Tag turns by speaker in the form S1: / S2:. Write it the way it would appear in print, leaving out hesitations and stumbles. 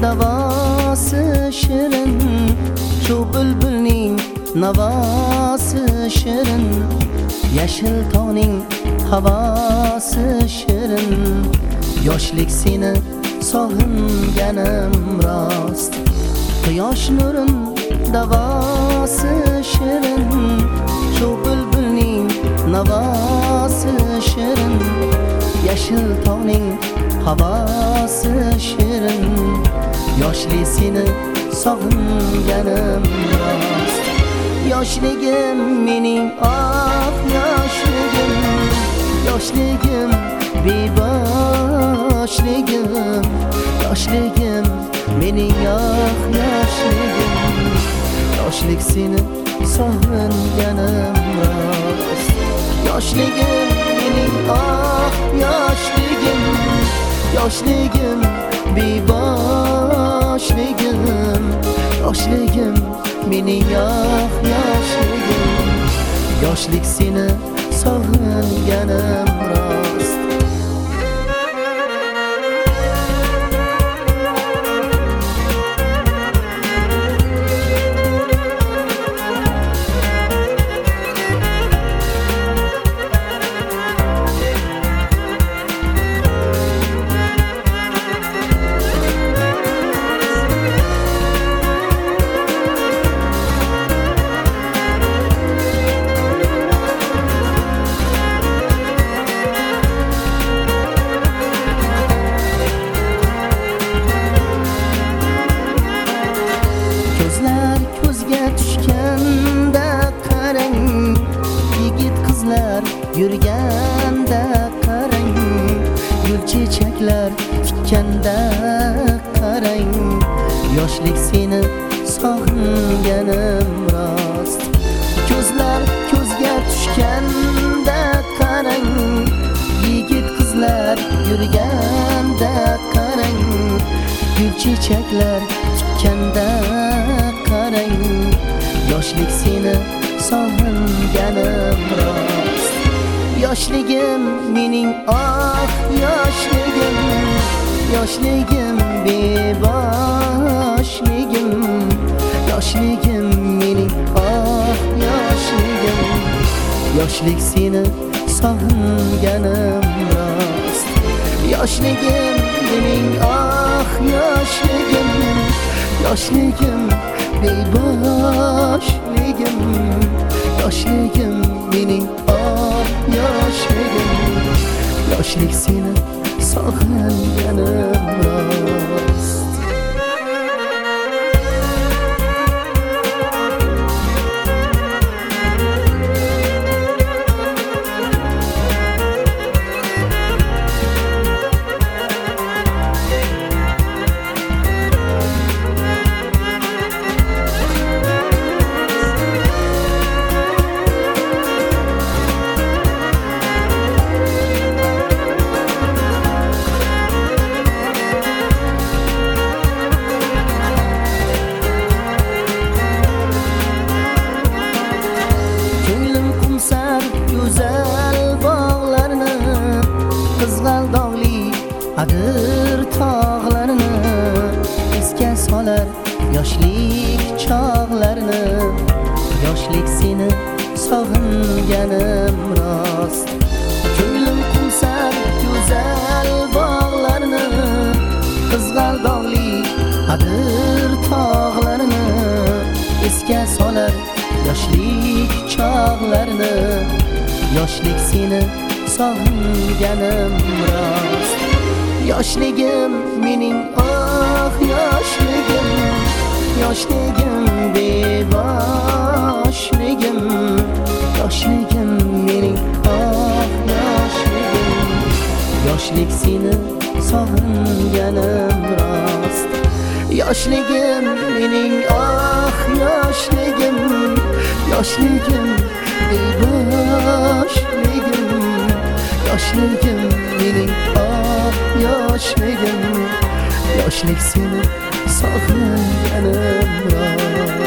S1: davası şirin, şu bülbülning navası şirin, yeşil tog'ning havası şirin. Yoshlik seni sog'inganim rost, quyosh nurin davası şirin, şu bülbülning navası şirin, yeşil tog'ning havası şirin. Yoshlik seni sog'inganim rost. Yoshligim mening ah yoshligim, yoshligim beboshligim, yoshligim mening ah yoshligim. Yoshlik seni sog'inganim rost. Yoshligim mening ah yoshligim, yoshligim beboshligim, yoshligim mening ah yoshligim. Yoshlik seni sog'inganim rost. Yurganda qarang, gul chechaklar tikkanda qarang. Yoshlik seni sog'inganim rost. Ko'zlar ko'zga tushganda qarang, yigit qizlar yurganda qarang, gul chechaklar tikkanda qarang. Yoshlik seni sog'inganim rost. Yoshligim mening ah yoshligim, yoshligim beboshligim, yoshligim mening ah yoshligim. Yoshlik seni sog'inganim rost. Yoshligim mening ah yoshligim, yoshligim beboshligim, yoshligim mening ah yoshligim. Yoshlik seni sog'inganim rost. Güzel bağlarını, qizg'aldog'li adir tog'larini, esga solar yoshlik chog'larini. Yoshlik seni sog'inganim rost. Ko'nglim qumsar go'zal bog'larni, qizg'aldog'li adir tog'larini, esga solar yoshlik chog'larini. Yoshlik seni sog'inganim rost. Yoshligim mening ah yoshligim, yoshligim beboshligim, yoshligim mening ah yoshligim. Yoshlik seni sog'inganim rost. Yoshligim mening ah yoshligim, yoshligim beboshligim, yoshligim mening ah yoshligim. Yoshlik seni sog'inganim rost.